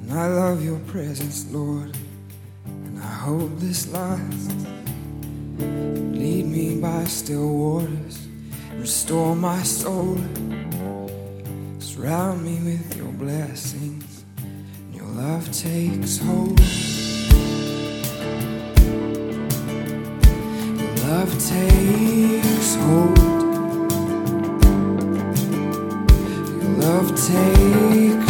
I love your presence, Lord, and I hope this lasts. Lead me by still waters, restore my soul. Surround me with your blessings, and your love takes hold. Your love takes hold. Your love takes